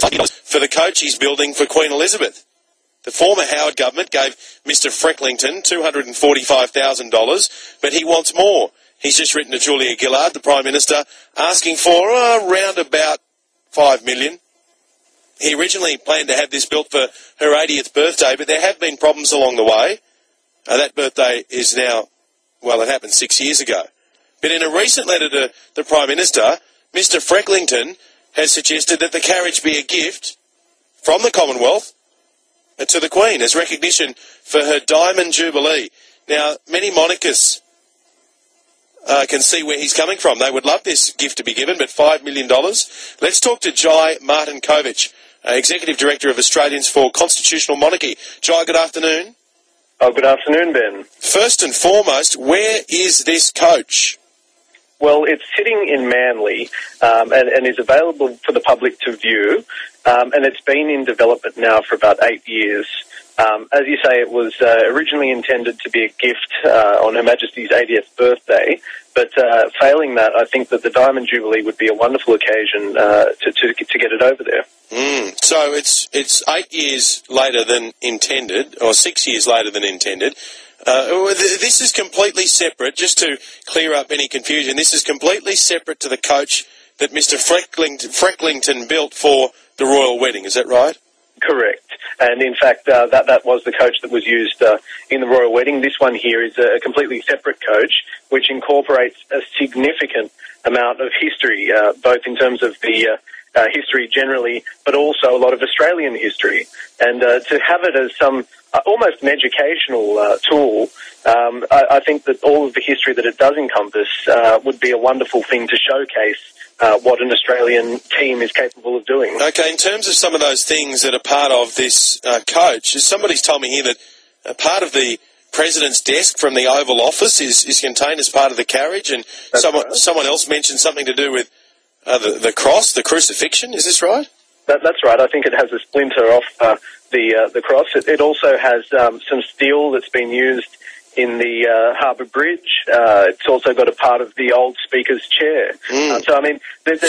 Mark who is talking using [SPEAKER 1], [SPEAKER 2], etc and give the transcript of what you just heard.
[SPEAKER 1] for the coach he's building for Queen Elizabeth. The former Howard government gave Mr Frecklington $245,000, but he wants more. He's just written to Julia Gillard, the Prime Minister, asking for around about $5 million. He originally planned to have this built for her 80th birthday, but there have been problems along the way. That birthday is now, well, it happened 6 years ago. But in a recent letter to the Prime Minister, Mr Frecklington has suggested that the carriage be a gift from the Commonwealth to the Queen as recognition for her Diamond Jubilee. Now, many monarchists can see where he's coming from. They would love this gift to be given, but $5 million. Let's talk to Jai Martinkovich, Executive Director of Australians for Constitutional Monarchy. Jai, good afternoon.
[SPEAKER 2] Oh, good afternoon, Ben.
[SPEAKER 1] First and foremost, where is this coach?
[SPEAKER 2] Well, it's sitting in Manly and is available for the public to view, and it's been in development now for about 8 years. As you say, it was originally intended to be a gift on Her Majesty's 80th birthday, but failing that, I think that the Diamond Jubilee would be a wonderful occasion to get it over there.
[SPEAKER 1] So it's 8 years later than intended, or 6 years later than intended. This is completely separate, just to clear up any confusion, this is completely separate to the coach that Mr Frecklington built for the royal wedding, is that right?
[SPEAKER 2] Correct. And in fact, that was the coach that was used in the royal wedding. This one here is a completely separate coach, which incorporates a significant amount of history, both in terms of the history generally, but also a lot of Australian history. And to have it as some almost an educational tool, I think that all of the history that it does encompass would be a wonderful thing to showcase what an Australian team is capable of doing.
[SPEAKER 1] Okay, in terms of some of those things that are part of this coach, somebody's told me here that part of the President's desk from the Oval Office is contained as part of the carriage, and someone else mentioned something to do with the cross, the crucifixion, is this right?
[SPEAKER 2] That's right. I think it has a splinter off the cross. It also has some steel that's been used in the Harbour Bridge. It's also got a part of the old Speaker's chair. So, I mean, there's